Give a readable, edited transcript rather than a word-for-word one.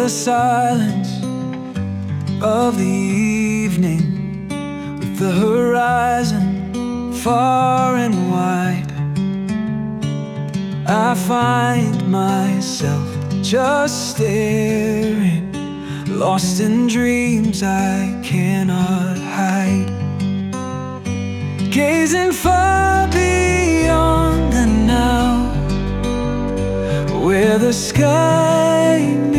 the silence of the evening, with the horizon far and wide, I find myself just staring, lost in dreams I cannot hide, gazing far beyond the now, where the sky